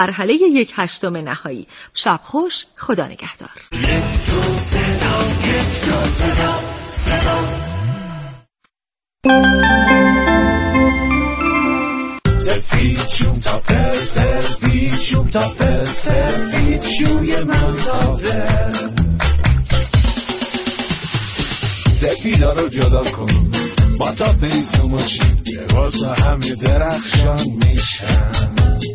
مرحله 1/8 نهایی. شب خوش، خدا نگهدار. سفید شوم تاپه، سفید شوم تاپه، سفید شوی من تاپه. سفیدا رو جدا کن با تاپه ایسوماشی، واسه همه درخشان میشن.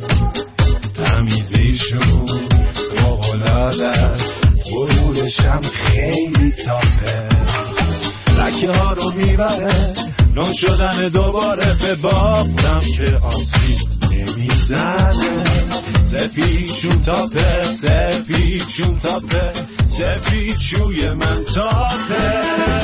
تمیزیشون فوق‌العاده است، برورشم خیلی تاپه. لکه ها رو میبره نون شدن دوباره، به بافتم که آسیب نمیزنه. سفید شوم تاپه، سفید شوم تاپه، سفید شوی من تاپه.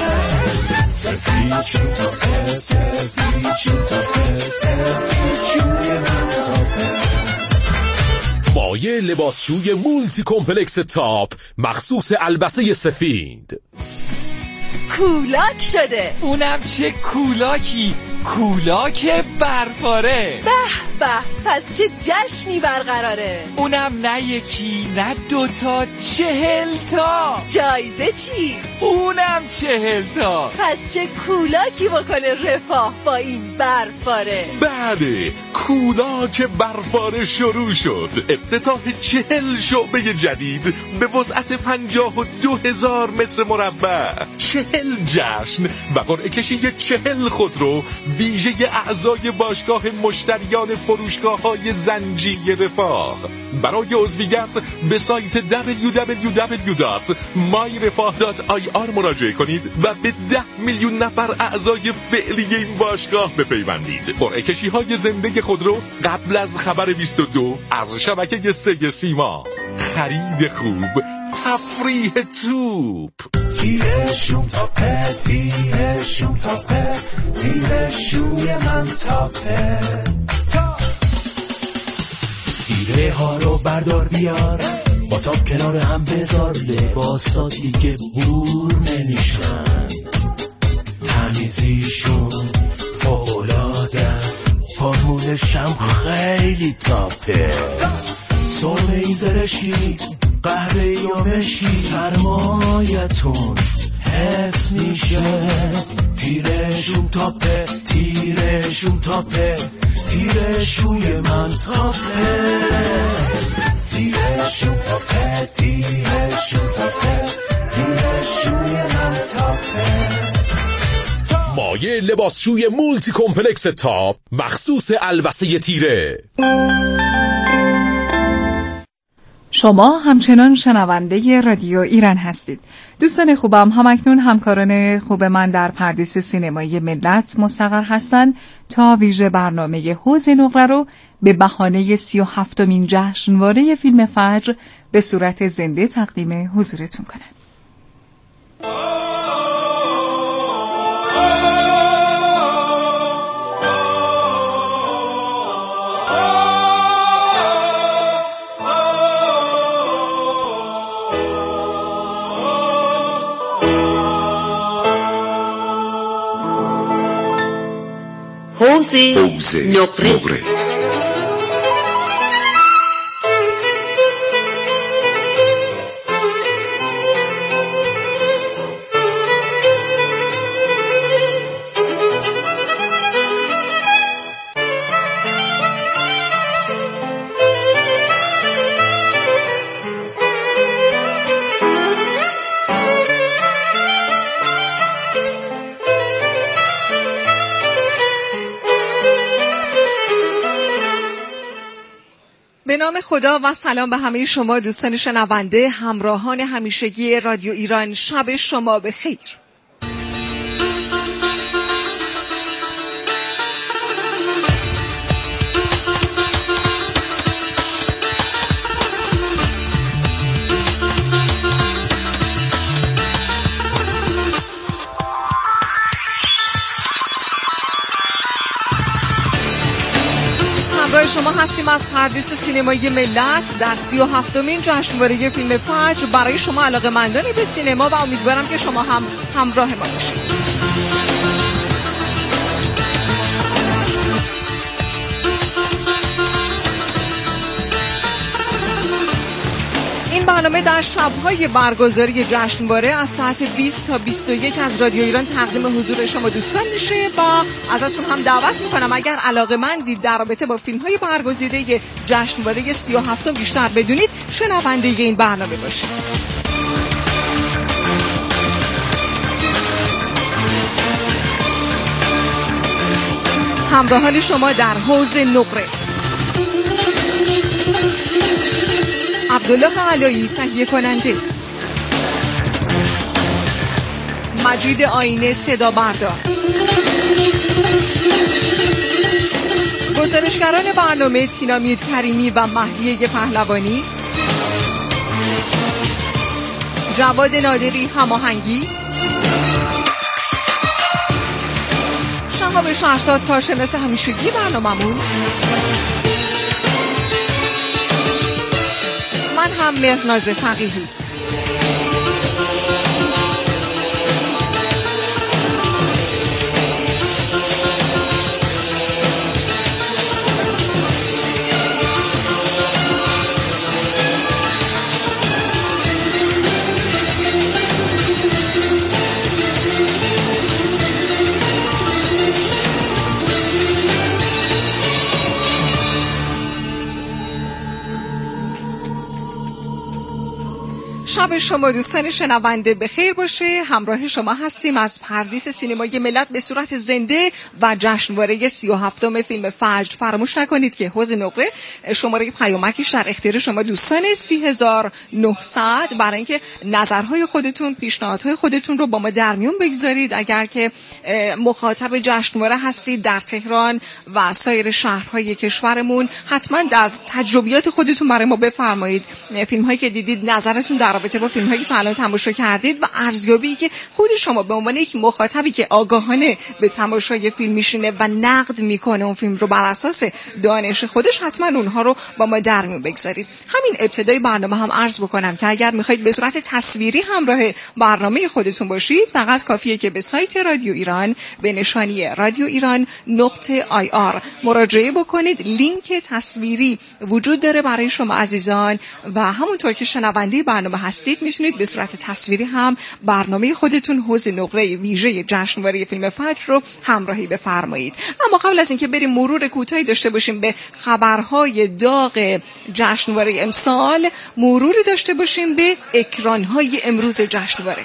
سفید شوم تاپه، سفید شوم تاپه، سفید شوی من تاپه. مایه لباسشوی مولتی کمپلکس تاپ مخصوص البسه سفید. کولاک شده. اونم چه کولاکی؟ کولاک برفاره. به به، پس چه جشنی برقراره. اونم نه یکی نه دوتا، 40 تا. جایزه چی؟ اونم 40 تا. پس چه کولاکی بکنه رفاه با این برفاره. بله، کولاک برفاره شروع شد. افتتاح 40 شعبه جدید به وسعت 52,000 متر مربع. 40 جشن و قرعه کشی 40 خودرو ویژه اعضای باشگاه مشتریان فروشگاه‌های زنجیره رفاه. برای عضویت به سایت www.myrefah.ir مراجعه کنید و به 10 میلیون نفر اعضای فعلی این باشگاه بپیوندید. قرعه کشی‌های زنده خودرو قبل از خبر 22 از شبکه 3 سیما. خرید خوب، تفریح توپ. تیره شوم تاپه، تیره شوم تاپه، تیره شوی من تاپه. تیره ها رو بردار بیار، با تاپ کنار هم بذار، لباسا دیگه بور نمیشن. تمیزیشون فوق‌العاده است، فرمولش هم خیلی تاپه. سرمه‌ای زرشی، قهوه‌ای یا مشکی، سرمایتون حفظ میشه. تیره شوم تاپه، تیره شوم تاپه، تیره شوی من تاپه. تیره شوم تاپه، تیره شوم تاپه، تیره شوی من تاپه. مایه لباسشوی مولتی کمپلکس تاپ مخصوص البسه تیره. شما همچنان شنونده رادیو ایران هستید. دوستان خوبم، همکنون همکاران خوب من در پردیس سینمایی ملت مستقر هستند تا ویژه برنامه حوض نقره رو به بهانه 37مین جشنواره فیلم فجر به صورت زنده تقدیم حضورتون کنند. حوض نقره. به نام خدا و سلام به همه شما دوستان شنونده، همراهان همیشگی رادیو ایران. شب شما بخیر. شما هستیم از پردیس سینمایی ملت در 37مین جشنواره فیلم فجر برای شما علاقه‌مندان به سینما و امیدوارم که شما هم همراه ما باشید. این برنامه در شب‌های برگزاری جشنواره از ساعت 20 تا 21 از رادیو ایران تقدیم حضور شما دوستان میشه و ازتون هم دعوت میکنم اگر علاقه‌مندید در رابطه با فیلم‌های برگزیده جشنواره 37 بیشتر بدونید شنونده این برنامه باشید. همراهان شما در حوض نقره عبدالله علایی تهیه کننده، مجید آینه صدا بردار، گزارشگران برنامه تینا میرکریمی و مهدیه پهلوانی، جواد نادری هماهنگی، شهاب شهرزاد کارشناس همیشگی برنامه‌مون، من هم مهناز فقیهی. شب شما دوستان شنونده بخیر باشه. همراه شما هستیم از پردیس سینمای ملت به صورت زنده و جشنواره 37م فیلم فجر. فراموش نکنید که حوض نقره شماره پیامکش در اختیار شما دوستان 3900 برای اینکه نظرهای خودتون، پیشنهادهای خودتون رو با ما در میون بگذارید. اگر که مخاطب جشنواره هستید در تهران و سایر شهرهای کشورمون، حتما از تجربیات خودتون برای ما بفرمایید. فیلم‌هایی که دیدید، نظرتون در رابطه با فیلم‌هایی که تا الان تماشا کردید و ارزیابی که خود شما به عنوان یک مخاطبی که آگاهانه به تماشای فیلم میشینه و نقد میکنه اون فیلم رو بر اساس دانش خودش، حتما اونها رو با ما در میون بگذارید. همین ابتدای برنامه هم عرض بکنم که اگر میخواید به صورت تصویری همراه برنامه خودتون باشید، فقط کافیه که به سایت رادیو ایران به نشانی radio.ir مراجعه بکنید. لینک تصویری وجود داره برای شما عزیزان و همونطور که شنونده برنامه هستید میتونید به صورت تصویری هم برنامه خودتون حوض نقره ویژه جشنواره فیلم فجر رو همراهی بفرمایید. اما قبل از اینکه بریم مرور کوتاهی داشته باشیم به خبرهای داغ جشنواره امسال، مروری داشته باشیم به اکرانهای امروز جشنواره.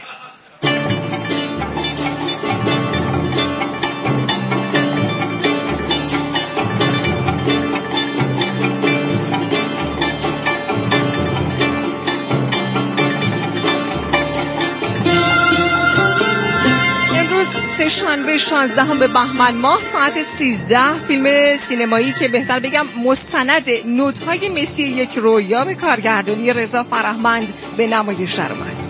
شنبه 16 بهمن ماه ساعت 13 فیلم سینمایی که بهتر بگم مستند نوت‌های مسی یک رویا به کارگردانی رضا فرهمند به نمایش درآمد.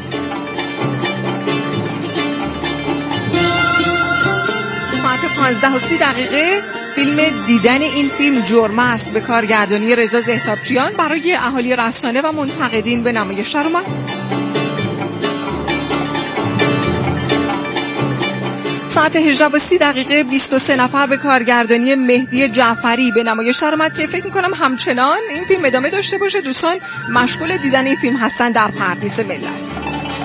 ساعت 15:30 فیلم دیدن این فیلم جرم است به کارگردانی رضا زهتابچیان برای اهالی رسانه و منتقدین به نمایش درآمد. ساعت 18:30 23 نفر به کارگردانی مهدی جعفری به نمایش درآمد که فکر می‌کنم همچنان این فیلم ادامه داشته باشه. دوستان مشغول دیدن این فیلم هستن در پردیس ملت.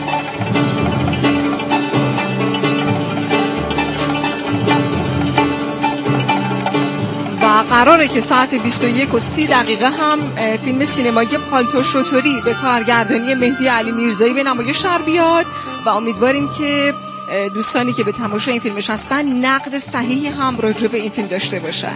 و قراره که ساعت 21:30 هم فیلم سینمایی پالتو شتری به کارگردانی مهدی علی میرزایی به نمایش در بیاد و امیدواریم که دوستانی که به تماشای این فیلمش هستن نقد صحیحی هم راجع به این فیلم داشته باشن.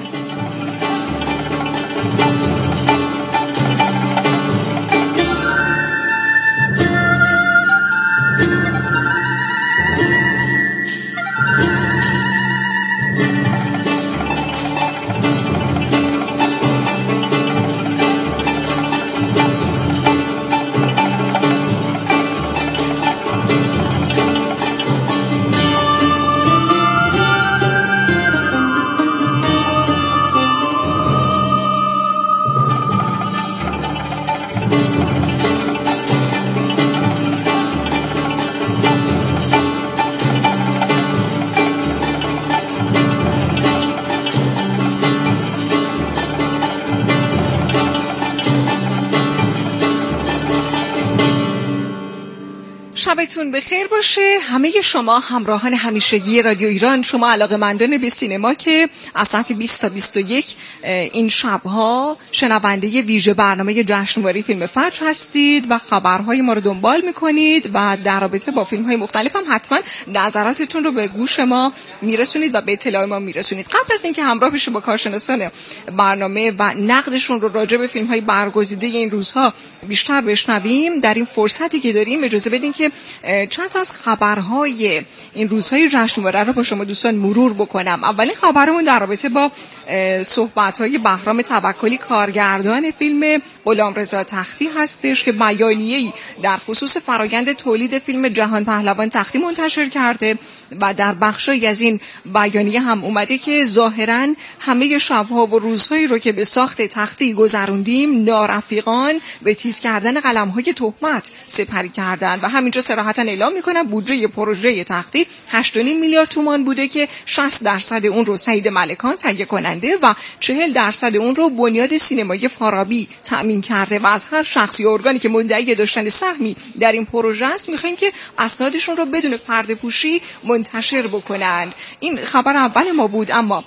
شبتون بخیر باشه همه شما همراهان همیشگی رادیو ایران، شما علاقه‌مندان به سینما که از ساعت 20 تا 21 این شبها شنونده ویژه برنامه جشنواره فیلم فجر هستید و خبرهای ما رو دنبال میکنید و در رابطه با فیلم‌های مختلف هم حتما نظراتتون رو به گوش ما میرسونید و به اطلاع ما میرسونید. قبل از اینکه همراه بشیم با کارشناسان برنامه و نقدشون رو راجع به فیلم‌های برگزیده این روزها بیشتر بشنویم، در این فرصتی که داریم اجازه بدین که چند تا از خبرهای این روزهای جشنواره رو با شما دوستان مرور بکنم. اولین خبرمون در رابطه با صحبت‌های بهرام توکلی، کارگردان فیلم غلامرضا تختی هستش که بیانیه‌ای در خصوص فرآیند تولید فیلم جهان پهلوان تختی منتشر کرده و در بخشی از این بیانیه هم اومده که ظاهراً همه شب‌ها و روزهایی رو که به ساخت تختی گذروندیم نارفیقان به تیز کردن قلم‌های تهمت سپری کردن و همینجا صراحتاً اعلام می‌کنم بودجه پروژه تختی 8.5 میلیارد تومان بوده که 60% اون رو سعید ملکان تهیه کننده و 40% اون رو بنیاد سینمایی فارابی تامین کرده و از هر شخصی و ارگانی که مدعی داشتن سهمی در این پروژه است می‌خوایم که اسنادشون رو بدون پرده‌پوشی منتشر بکنند. این خبر اول ما بود. اما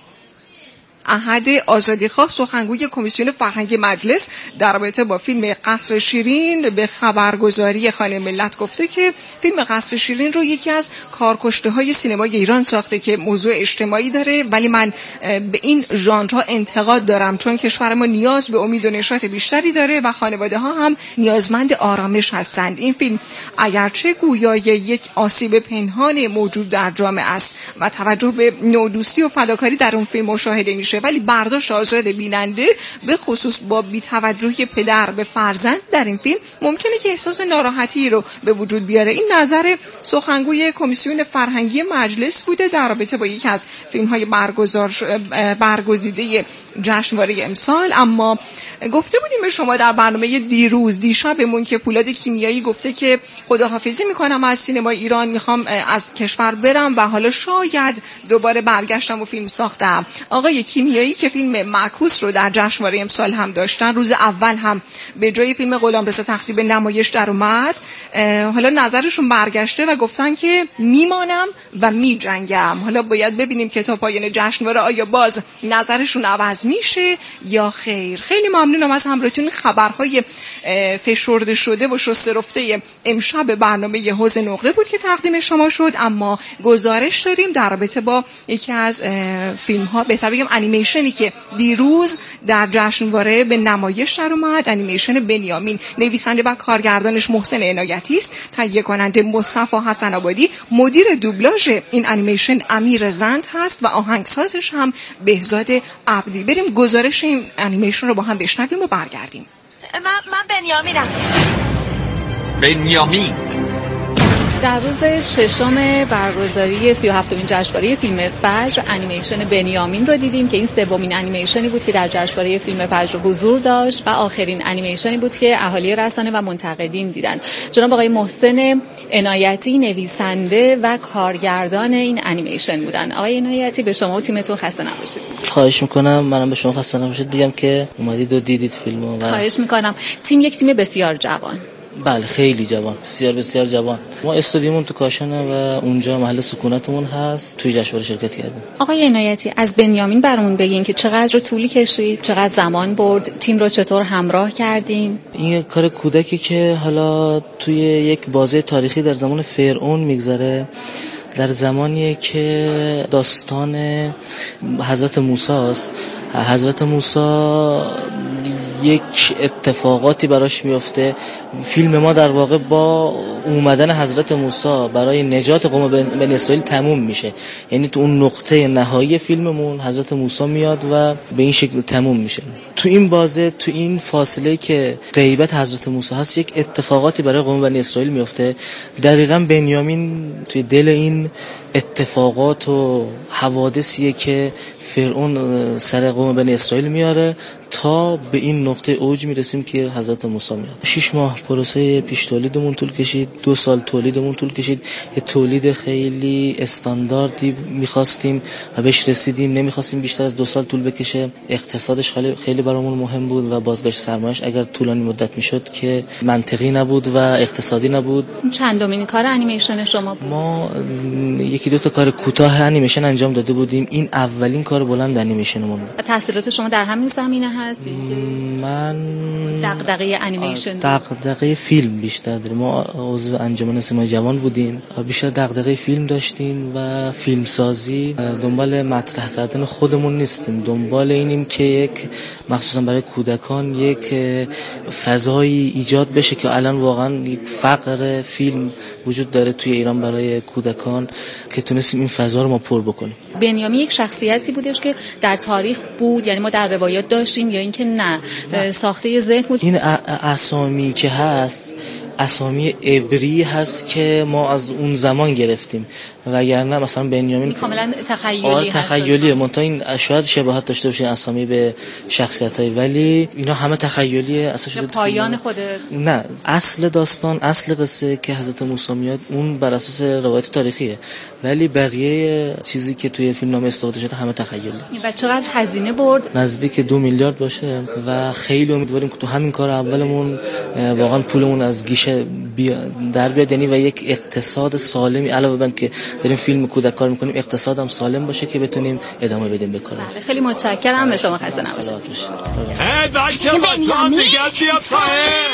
احد آزادیخواه سخنگوی کمیسیون فرهنگی مجلس در رابطه با فیلم قصر شیرین به خبرگزاری خانه ملت گفته که فیلم قصر شیرین رو یکی از کارکشته‌های سینمای ایران ساخته که موضوع اجتماعی داره، ولی من به این ژانرها انتقاد دارم چون کشور ما نیاز به امید و نشاط بیشتری داره و خانواده‌ها هم نیازمند آرامش هستند. این فیلم اگرچه گویای یک آسیب پنهان موجود در جامعه است و توجه به نودوستی و فداکاری در اون فیلم مشاهده میشه، ولی برداشت آزاد بیننده به خصوص با بی‌توجهی پدر به فرزند در این فیلم ممکنه که احساس ناراحتی رو به وجود بیاره. این نظر سخنگوی کمیسیون فرهنگی مجلس بوده در رابطه با یکی از فیلم‌های برگزیده جشنواره امسال. اما گفته بودیم به شما در برنامه دیشبمون که پولاد کیمیایی گفته که خداحافظی میکنم از سینما ایران، میخوام از کشور برم و حالا شاید دوباره برگشتم و فیلم ساختم. آقای کیمیایی که فیلم معکوس رو در جشنواره امسال هم داشتن، روز اول هم به جای فیلم غلامرضا تختی به نمایش در اومد، حالا نظرشون برگشته و گفتن که میمانم و میجنگم. حالا باید ببینیم که تا پایان جشنواره آیا باز نظرشون عوض میشه یا خیر. خیلی ممنونم از همراهیتون. خبرهای فشرده شده و شسته رفته امشب برنامه حوض نقره بود که تقدیم شما شد. اما گزارش داریم در رابطه با یکی از فیلم ها، بهتر بگم انیمیشنی که دیروز در جشنواره به نمایش در اومد. انیمیشن بنیامین، نویسنده و کارگردانش محسن عنایتی است، تهیه کننده مصطفی حسن آبادی، مدیر دوبلاژ این انیمیشن امیر زند هست و آهنگسازش هم بهزاد عبدی. بریم گزارش این انیمیشن رو با هم بشنویم و برگردیم. من بنیامینم. بنیامین در روز ششم برگزاری 37مین جشنواره فیلم فجر انیمیشن بنیامین رو دیدیم که این سومین انیمیشنی بود که در جشنواره فیلم فجر حضور داشت و آخرین انیمیشنی بود که اهالی رسانه و منتقدین دیدن. جناب آقای محسن عنایتی نویسنده و کارگردان این انیمیشن بودن. آقای عنایتی به شما و تیمتون خسته نباشید. خواهش میکنم. منم به شما خسته نباشید بگم که اومدید و دیدید فیلمو. خواهش میکنم. تیم یک تیم بسیار جوان. بله خیلی جوان، بسیار جوان. ما استودیومون تو کاشانه و اونجا محل سکونتمون هست. توی جشنواره شرکت کردیم. آقای عنایتی از بنیامین برامون بگین که چقدر طولی کشید، چقدر زمان برد، تیم رو چطور همراه کردین؟ این کار کودکی که حالا توی یک بازه تاریخی در زمان فرعون میگذره، در زمانی که داستان حضرت موسی است. حضرت موسی یک اتفاقاتی براش میفته. فیلم ما در واقع با اومدن حضرت موسی برای نجات قوم بنی اسرائیل تموم میشه. یعنی تو اون نقطه نهایی فیلممون حضرت موسی میاد و به این شکل تموم میشه. تو این بازه، تو این فاصله که غیبت حضرت موسی هست، یک اتفاقاتی برای قوم بنی اسرائیل میفته. دقیقاً بنیامین توی دل این اتفاقات و حوادثیه که فرعون سر قوم بنی اسرائیل میاره تا به این نقطه اوج میرسیم که حضرت موسی میاد. 6 ماه پروسه پیش تولیدمون طول کشید، 2 سال تولیدمون طول کشید. یه تولید خیلی استانداردی میخواستیم و بهش رسیدیم، نمیخواستیم بیشتر از 2 سال طول بکشه. اقتصادش خیلی برامون مهم بود و بازگشت سرمایه‌اش اگر طولانی مدت میشد که منطقی نبود و اقتصادی نبود. چندمین کار انیمیشن شما بود؟ ما 1-2 تا کار کوتاه انیمیشن انجام داده بودیم. این اولین کار بلند انیمیشنمون بود. تحصیلات شما در همین زمینه هست؟ من دغدغه انیمیشن، دغدغه فیلم بیشتر داریم. ما عضو انجمن سینمای جوان بودیم، بیشتر دغدغه فیلم داشتیم و فیلم سازی. دنبال مطرح کردن خودمون نیستیم، دنبال اینیم که یک مخصوصا برای کودکان یک فضایی ایجاد بشه که الان واقعا یک فقر فیلم وجود داره توی ایران برای کودکان که تونستیم این فضا رو ما پر بکنیم. بنیامین یک شخصیتی بودش که در تاریخ بود، یعنی ما در روایات داشتیم یا اینکه نه ساخته ذهن بود؟ این اسامی که هست اسامی عبری هست که ما از اون زمان گرفتیم، وگرنه مثلا بنیامین کاملا تخیلی تخیلیه. منتها این شاید شباهت داشته باشه اسامی به شخصیت‌های، ولی اینا همه تخیلیه. اصلا شده پایان خود نه، اصل داستان، اصل قصه که حضرت موسی میاد اون بر اساس روایت تاریخیه، ولی بقیه چیزی که توی فیلمنامه استفاده شده همه تخیلیه. و چقدر هزینه برد؟ نزدیک 2 میلیارد باشه و خیلی امیدواریم که تو همین کار اولمون واقعا پولمون از گیشه در بیاد، یعنی و یک اقتصاد سالمی علاوه بر که داریم فیلم کودک کار میکنیم اقتصادم سالم باشه که بتونیم ادامه بدیم به کار. بله، خیلی متشکرم. به شما خسته نباشید. بچه بچه‌ها دیگه بیا پایین.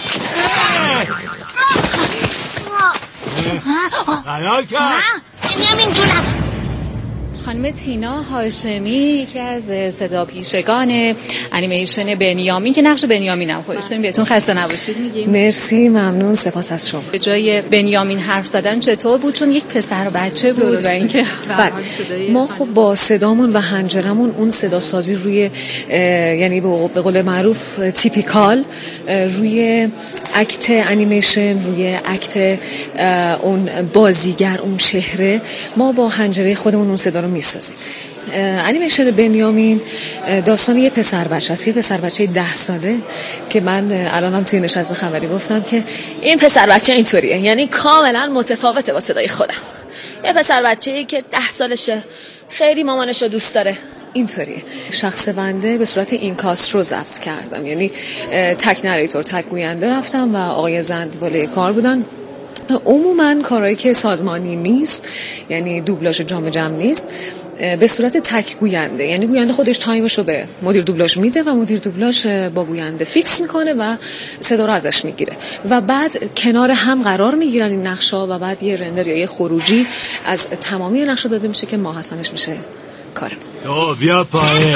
بنیامین جونم. خانم تینا هاشمی یکی از صدا پیشگان انیمیشن بنیامین که نقش بنیامین هم خودش داریم. بهتون خسته نباشید میگیم. مرسی، ممنون، سپاس از شما. به جای بنیامین حرف زدن چطور بود؟ چون یک پسر و بچه بود و اینکه ما خب با صدامون و حنجرمون اون صدا سازی روی یعنی به قول معروف تیپیکال روی اکت انیمیشن، روی اکت اون بازیگر، اون چهره، ما با حنجره خودمون اون صدا رو میسازیم. انیمیشن بنیامین داستان یه پسر بچه است، یه پسر بچه 10 ساله که من الانم توی نشست خبری گفتم که این پسر بچه اینطوریه، یعنی کاملا متفاوته با صدای خودم. یه پسر بچه‌ای که 10 سالشه، خیلی مامانش رو دوست داره، اینطوریه. شخص بنده به صورت اینکاست رو ضبط کردم، یعنی تک نریتور، تک گوینده رفتم و آقای زند بالای کار بودن. عموما کارهایی که سازمانی نیست، یعنی دوبلاژ جام جم نیست، به صورت تک گوینده، یعنی گوینده خودش تایمش رو به مدیر دوبلاژ میده و مدیر دوبلاژ با گوینده فیکس میکنه و صدا رو ازش میگیره و بعد کنار هم قرار میگیرن این نقشا و بعد یه رندر یا یه خروجی از تمامی نقشا داده میشه که ماهسنش میشه کارم. بیا پایین.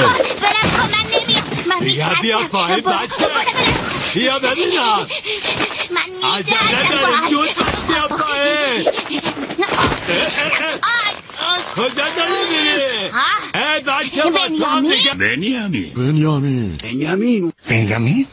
بیا پایین بچه. بیا ببینم. عجله داریم جون. بیا پایین. کجا داری میری؟ بچه بنیامین.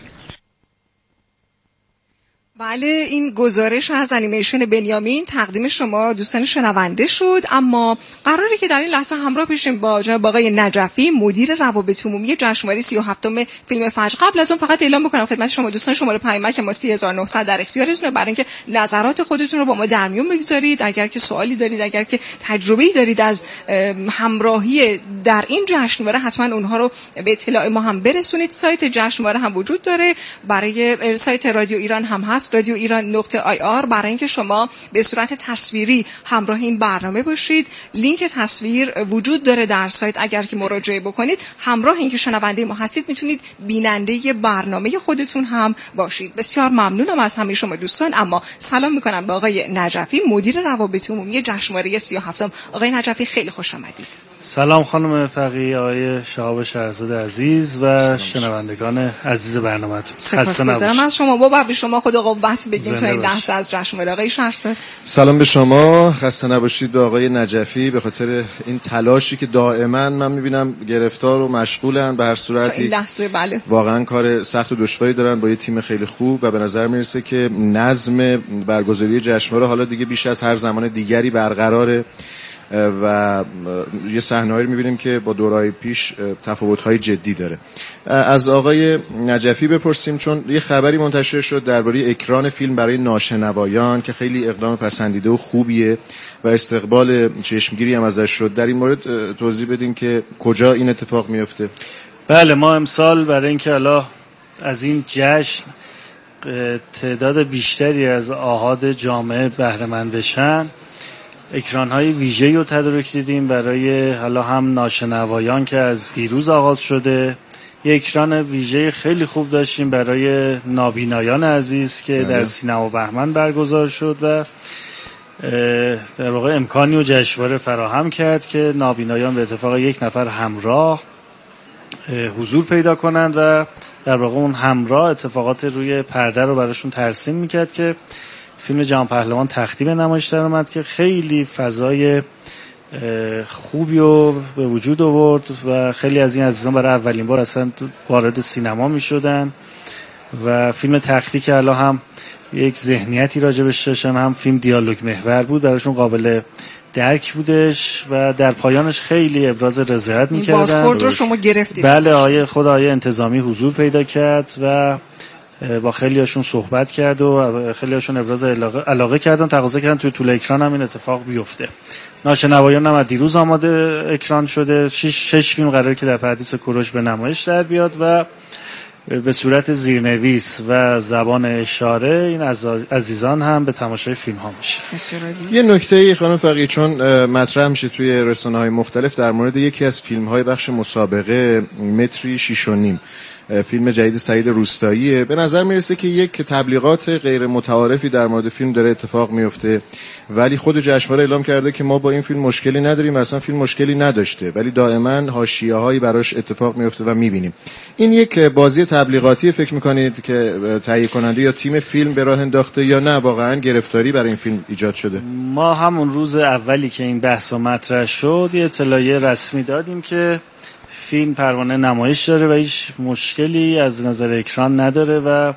بله، این گزارش از انیمیشن بنیامین تقدیم شما دوستان شنونده شد. اما قراره که در این لحظه همراه بشیم با جناب آقای نجفی، مدیر روابط عمومی جشنواره 37م فیلم فجر. قبل از اون فقط اعلام بکنم خدمت شما دوستان شماره پیامک ما 3900 در اختیارتونه برای اینکه نظرات خودتون رو با ما در میون بگذارید. اگر که سوالی دارید، اگر که تجربه‌ای دارید از همراهی در این جشنواره، حتما اونها رو به اطلاع ما هم برسونید. سایت جشنواره هم وجود داره، برای سایت رادیو ایران هم هست، رادیو ایران.ir، برای اینکه شما به صورت تصویری همراه این برنامه باشید. لینک تصویر وجود داره در سایت، اگر که مراجعه بکنید همراه اینکه شنونده ما هستید میتونید بیننده برنامه خودتون هم باشید. بسیار ممنونم از همه شما دوستان. اما سلام میکنم به آقای نجفی، مدیر روابط عمومی جشنواره 37م. آقای نجفی خیلی خوش آمدید. سلام خانم فقیه، آقای شهاب شهرزاد عزیز و شنوندگان عزیز برنامه‌تون. خسته نباشید. از شما با به شما خدا قوت بگیم تا این لحظه از جشنواره. آقای شهرزاد سلام به شما، خسته نباشید. به آقای نجفی به خاطر این تلاشی که دائما من میبینم گرفتار و مشغولن، به هر صورتی این لحظه بله واقعا کار سخت و دشواری دارن با یه تیم خیلی خوب و به نظر میرسه که نظم برگزاری جشنواره حالا دیگه بیش از هر زمان دیگری برقراره و یه صحنه‌ای رو می‌بینیم که با دوره‌های پیش تفاوت‌های جدی داره. از آقای نجفی بپرسیم، چون یه خبری منتشر شد درباره اکران فیلم برای ناشنوایان که خیلی اقدام پسندیده و خوبیه و استقبال چشمگیری هم ازش شد. در این مورد توضیح بدین که کجا این اتفاق میفته؟ بله، ما امسال برای اینکه حالا از این جشن تعداد بیشتری از آحاد جامعه بهره مند بشن، اکران‌های ویژه‌ای رو تدارک دیدیم برای حالا هم ناشنوایان که از دیروز آغاز شده. یک اکران ویژه خیلی خوب داشتیم برای نابینایان عزیز که در سینما بهمن برگزار شد و در واقع امکانی و جشنواره فراهم کرد که نابینایان به اتفاق یک نفر همراه حضور پیدا کنند و در واقع اون همراه اتفاقات روی پرده رو براشون ترسیم میکرد که فیلم جهان پهلوان تختی به نمایش در اومد که خیلی فضای خوبی رو به وجود آورد و خیلی از این عزیزان برای اولین بار اصلا وارد سینما می شدن و فیلم تختی که الان هم یک ذهنیتی راجبش داشتن، هم فیلم دیالوگ محور بود، براشون قابل درک بودش و در پایانش خیلی ابراز رضایت می‌کردن. بازخورد رو شما گرفتید؟ بله، خود آقای انتظامی حضور پیدا کرد و با خیلی هاشون صحبت کرد و خیلی هاشون ابراز علاقه کردن، تقاضا کردن توی طول اکران هم این اتفاق بیفته. ناشنوایان هم دیروز آماده اکران شده. 6 فیلم قراره که در پردیس کوروش به نمایش در بیاد و به صورت زیرنویس و زبان اشاره این عزیزان هم به تماشای فیلم ها میشه. یه نکته خانم فقیه، چون مطرح میشه توی رسانه‌های مختلف در مورد یکی از فیلم‌های بخش مسابقه متری 6.5، فیلم جدید سعید روستاییه. به نظر میرسه که یک تبلیغات غیر متعارفی در مورد فیلم داره اتفاق میفته، ولی خود جشنواره اعلام کرده که ما با این فیلم مشکلی نداریم، اصلا فیلم مشکلی نداشته، ولی دائما حاشیه‌هایی براش اتفاق میفته و میبینیم. این یک بازی تبلیغاتی فکر میکنید که تهیه کننده یا تیم فیلم به راه انداخته یا نه واقعا گرفتاری برای این فیلم ایجاد شده؟ ما همون روز اولی که این بحث مطرح شد یه اطلاعیه رسمی دادیم که فیلم پروانه نمایش داره و هیچ مشکلی از نظر اکران نداره و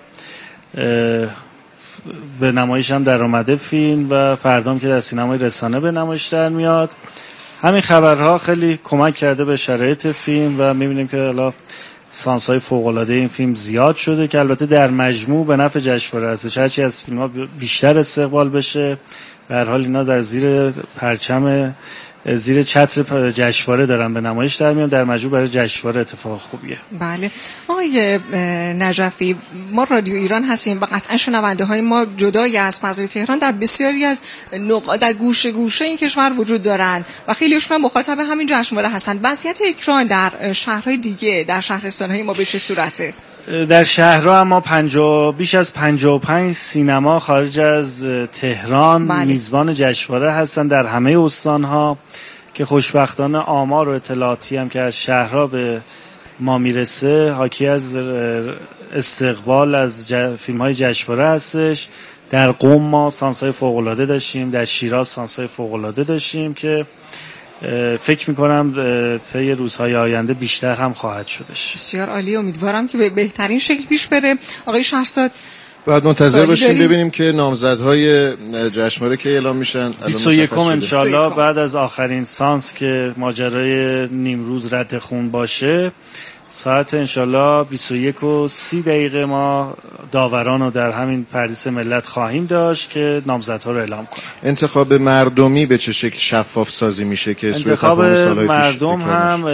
به نمایش هم در اومده فیلم و فردام که در سینمای رسانه به نمایش در میاد. همین خبرها خیلی کمک کرده به شرایط فیلم و میبینیم که حالا سانس‌های فوق‌العاده این فیلم زیاد شده که البته در مجموع به نفع جشنواره هستش. هرچی از فیلم‌ها بیشتر استقبال بشه، به هر حال اینا در زیر پرچم زیر چتر جشنواره دارن به نمایش در میان، در مجموع برای جشنواره اتفاق خوبیه. بله آقای نجفی، ما رادیو ایران هستیم و قطعا شنونده های ما جدای از فضای تهران در بسیاری از در گوشه گوشه این کشور وجود دارن و خیلیشون هم مخاطب همین جشنواره هستن. وضعیت اکران در شهرهای دیگه، در شهرستان‌های ما به چه صورته؟ در شهرها ما بیش از 55 سینما خارج از تهران میزبان جشنواره هستن در همه استانها که خوشبختانه آمار و اطلاعاتی هم که از شهرها به ما میرسه حاکی از استقبال از فیلم‌های جشنواره هستش. در قم ما سانس‌های فوق‌العاده داشتیم، در شیراز سانس‌های فوق‌العاده داشتیم که فکر میکنم طی روزهای آینده بیشتر هم خواهد شدش. بسیار عالی، امیدوارم که به بهترین شکل پیش بره. آقای شهرزاد بعد منتظر باشیم ببینیم که نامزدهای جشنواره که اعلام میشن. 21 انشالله بعد از آخرین سانس که ماجرای نیمروز رد خون باشه، ساعت انشالله 21:30 ما داوران رو در همین پردیس ملت خواهیم داشت که نامزدها رو اعلام کنن. انتخاب مردمی به چه شکل شفاف سازی میشه که انتخاب مردم هم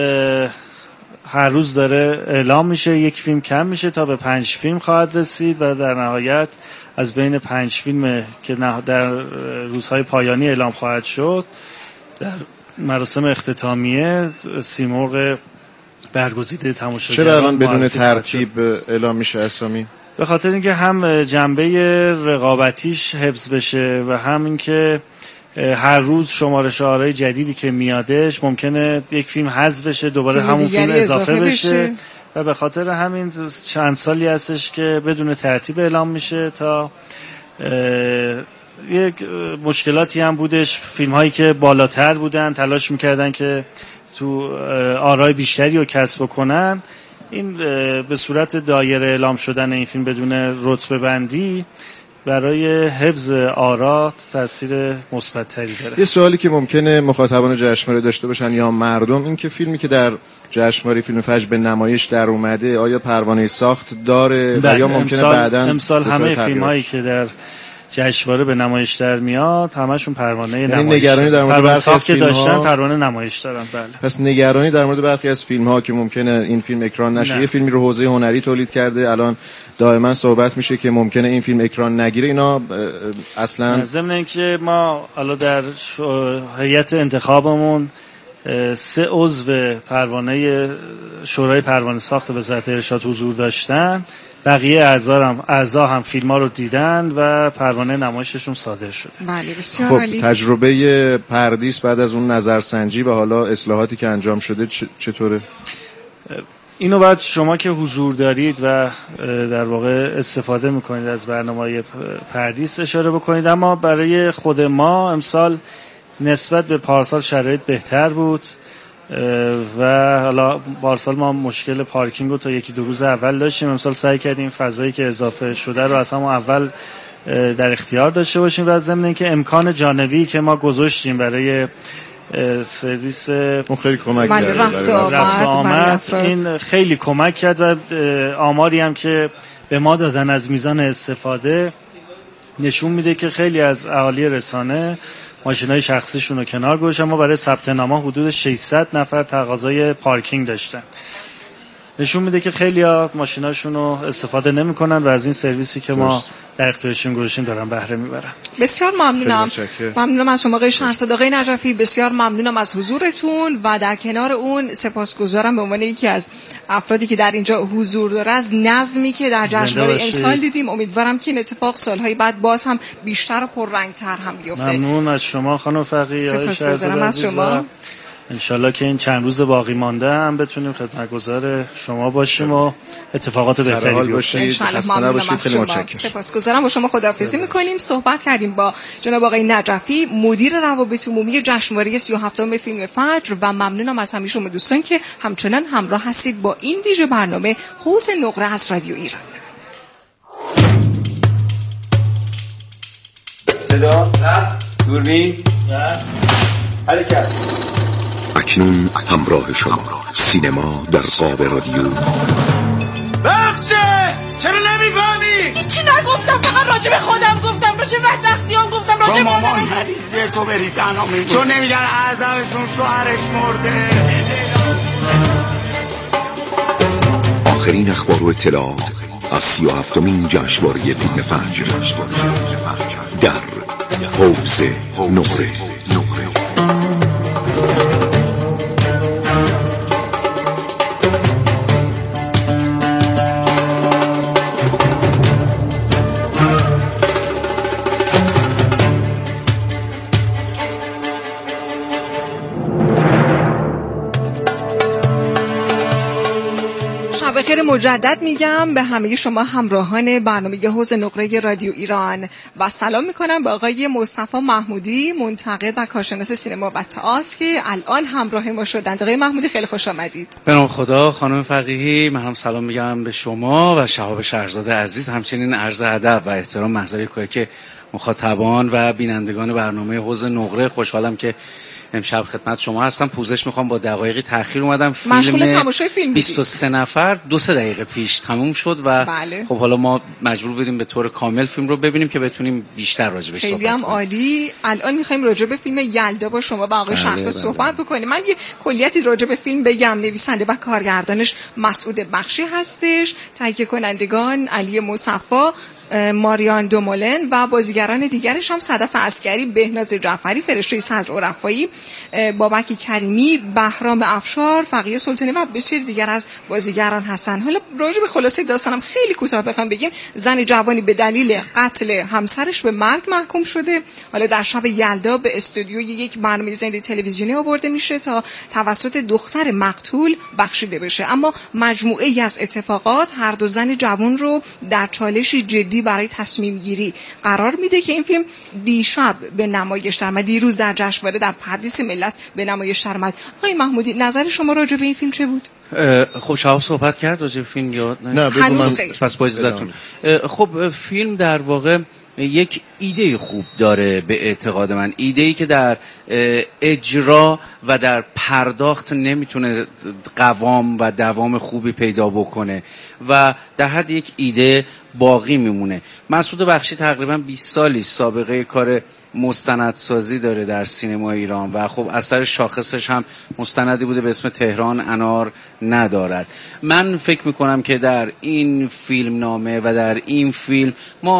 هر روز داره اعلام میشه، یک فیلم کم میشه تا به 5 فیلم خواهد رسید و در نهایت از بین 5 فیلم که در روزهای پایانی اعلام خواهد شد در مراسم اختتامیه سیمرغ برگزیده تماشاگران. چرا الان بدون ترتیب اعلام میشه اسامی؟ به خاطر اینکه هم جنبه رقابتیش حفظ بشه و هم اینکه هر روز شماره‌های جدیدی که میادش ممکنه یک فیلم حذف بشه دوباره همون فیلم اضافه بشه و به خاطر همین چند سالی هستش که بدون ترتیب اعلام میشه تا یک مشکلاتی هم بودش. فیلم هایی که بالاتر بودن تلاش میکردن که تو آرای بیشتری رو کسب کنن. این به صورت دایره اعلام شدن این فیلم بدون رتبه بندی برای حفظ آرا تاثیر مثبت‌تری داره. یه سوالی که ممکنه مخاطبان جشنواره داشته باشن یا مردم، این که فیلمی که در جشنواره فیلم فجر به نمایش در اومده آیا پروانه ساخت داره و یا ممکنه بعداً امسال همه فیلم‌هایی که در جشنواره به نمایش در میاد همشون پروانه نمایش نگرانی در مورد برخی از فیلم‌ها داشتن پروانه نمایش دارن. بله. پس نگرانی در مورد برخی از فیلم‌ها که ممکنه این فیلم اکران نشه، یه فیلمی رو حوزه هنری تولید کرده، الان دائما صحبت میشه که ممکنه این فیلم اکران نگیره، اینا اصلا ضمن اینکه ما حالا در هیئت انتخابمون 3 عضو پروانه شورای پروانه ساخت وزارت ارشاد حضور داشتن، بقیه اعضا هم فیلم‌ها رو دیدن و پروانه نمایششون صادر شده. بله بسیار خب عالی. تجربه پردیس بعد از اون نظرسنجی و حالا اصلاحاتی که انجام شده چطوره؟ اینو بعد شما که حضور دارید و در واقع استفاده میکنید از برنامه پردیس اشاره بکنید، اما برای خود ما امسال نسبت به پارسال شرایط بهتر بود و حالا پارسال ما مشکل پارکینگ رو تا 1-2 روز اول داشتیم. امسال سعی کردیم فضایی که اضافه شده رو از همون اول در اختیار داشته باشیم و ضمن اینکه امکان جانبی که ما گذاشتیم برای سرویس اون خیلی کمک کرد. رفت آمد این خیلی کمک کرد و آماری هم که به ما دادن از میزان استفاده نشون میده که خیلی از اهالی رسانه ماشینای شخصیشون رو کنار گذاشتن. ما برای ثبت نام حدود 600 نفر تقاضای پارکینگ داشتن. نشون میده که خیلی‌ها ماشیناشون رو استفاده نمی‌کنن و از این سرویسی که ما در اختیارشون گذاشتیم دارن بهره میبرن. بسیار ممنونم از شما آقای شهرزاد. آقای نجفی بسیار ممنونم از حضورتون و در کنار اون سپاسگزارم به عنوان یکی از افرادی که در اینجا حضور داره از نظمی که در جشنواره امسال دیدیم. امیدوارم که این اتفاق سالهای بعد باز هم بیشتر و پررنگ‌تر هم بیفته. ممنون از شما خانم فقیه. سپاسگزارم از شما. انشالله که این چند روز باقی مانده هم بتونیم خدمتگزار شما باشیم و اتفاقات بهتری بیفته. انشالله. ممنونم از شما. سپاسگزارم. با شما خداحافظی میکنیم. صحبت کردیم با جناب آقای نجفی مدیر روابط عمومی جشنواره 37ام فیلم فجر و ممنونم از همه شما دوستان که همچنان همراه هستید با این ویژه برنامه حوض نقره از رادیو ایران. صدا دوربین حرکت. اکنون همراه شما سینما در قاب رادیو. بسه چرا نمیفهمی؟ هیچی نگفتم، فقط راجع به خودم گفتم، راجع به بدبختیام گفتم، راجع به مامان مریضه تو بری تنها میگی چون نمیگن اعظمشون شوهرش مرده. آخرین اخبار و اطلاعات از 37مین جشنواره فیلم فجر در حوض نقره. بخیر مجدد میگم به همه شما همراهان برنامه حوض نقره رادیو ایران و سلام میکنم به آقای مصطفی محمودی منتقد و کارشناس سینما و تئاتر که الان همراه ما شدند. آقای محمودی خیلی خوش آمدید. به نام خدا. خانم فقیهی من هم سلام میگم به شما و شهاب شهرزاد عزیز، همچنین عرض ادب و احترام محضر که مخاطبان و بینندگان برنامه حوض نقره. خوشحالم که امشب خدمت شما هستم. پوزش میخوام با دقایقی تأخیر اومدم. مشغول تماشای فیلم 23 نفر 2-3 دقیقه پیش تموم شد و بله. خب حالا ما مجبور بودیم به طور کامل فیلم رو ببینیم که بتونیم بیشتر راجع بهش صحبت کنیم. خیلی هم عالی. الان میخوایم راجع به فیلم یلدا با شما و آقای شهرزاد صحبت بکنیم. من یه کلیتی راجع به فیلم بگم. نویسنده و کارگردانش مسعود بخشی هستش. تهیه کنندگان علی مصفی، ماریان دومولن و بازیگران دیگرش هم صدف عسکری، بهناز جعفری، فرشته صدر عرفایی، بابک کریمی، بهرام افشار، فقیه سلطانی و بسیار دیگر از بازیگران هستن. حالا راجع به خلاصه داستانم خیلی کوتاه بخوام بگیم، زن جوانی به دلیل قتل همسرش به مرگ محکوم شده. حالا در شب یلدا به استودیوی یک برنامه زنده تلویزیونی آورده میشه تا توسط دختر مقتول بخشیده بشه، اما مجموعه‌ای از اتفاقات هر دو زن جوان رو در چالشی جدی برای تصمیم گیری قرار میده که این فیلم دیشب به نمایش در اومد، دیروز در جشنواره در پردیس ملت به نمایش در اومد. آقای محمودی نظر شما راجع به این فیلم چه بود؟ خب شهاب صحبت کرد راجع به فیلم یا نه؟ هنوز خیر. پس با اجازهتون. خب فیلم در واقع یک ایده خوب داره به اعتقاد من، ایده‌ای که در اجرا و در پرداخت نمیتونه قوام و دوام خوبی پیدا بکنه و در حد یک ایده باقی میمونه. مسعود بخشی تقریبا 20 سالی سابقه کار مستندسازی داره در سینما ایران و خب اثر شاخصش هم مستندی بوده به اسم تهران انار ندارد. من فکر میکنم که در این فیلم نامه و در این فیلم ما